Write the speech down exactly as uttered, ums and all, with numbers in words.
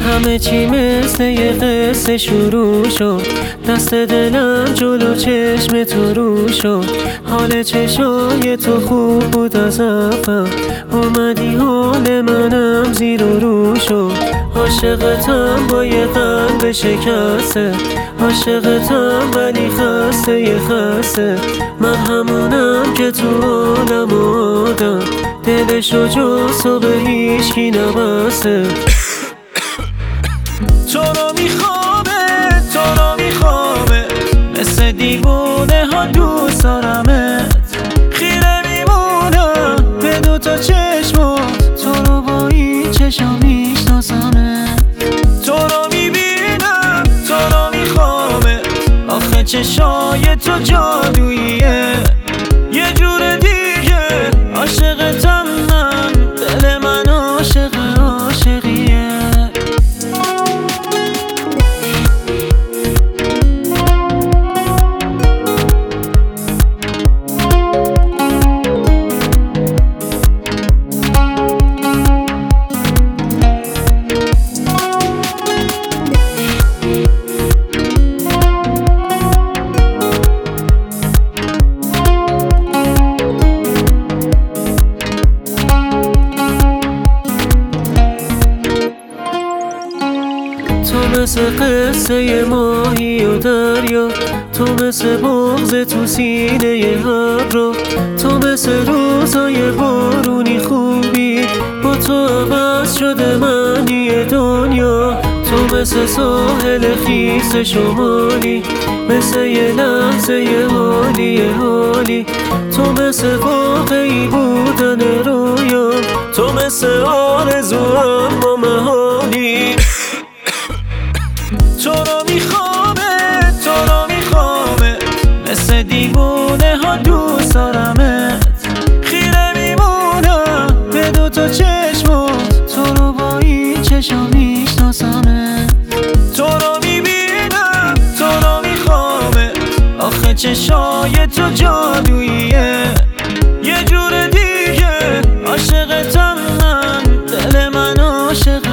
همه چی مثل یه قصه شروع شد، دست دلم جلو چشم تو رو شد. حال چشای تو خوب بود از اول، اومدی حال منم زیر و رو شد. عاشقتم با یه قلب شکسته، عاشقتم ولی خسته یه خسته. من همونم که تو عالم آدم، دلشو جز تو به هیچکی نبسته. تو رو میخوامه، تو رو میخوامه، مثل دیوونه ها دوست دارمت. خیره میمونم به دو تا چشمات، تو رو با این چشم میشناسمت. تو رو میبینم، تو رو میخوامه، آخه چشای تو جادوییه. یه جور دیگه عاشقتم من، دل من عاشق عاشقیه. تو مثل قصه ماهی و دریا، تو مثل بغض تو سینه ابرا، تو مثل روزای بارونی خوبی، با تو عوض شده معنی دنیا. تو مثل ساحل خیس شمالی، مثل یه لحظه یه حالی یه حالی. تو مثل واقعی بودن رویا، تو مثل آرزو اما محالی. تو رو میخوامه، تو رو میخوامه، مثل دیوونه ها دوست دارمت. خیره میمونم به دو تا چشمات، تو رو با این چشم میشناسمت. تو رو میبینم، تو رو میخوامه، آخه چشای تو جادوییه. یه جور دیگه عاشقتم من، دل من عاشق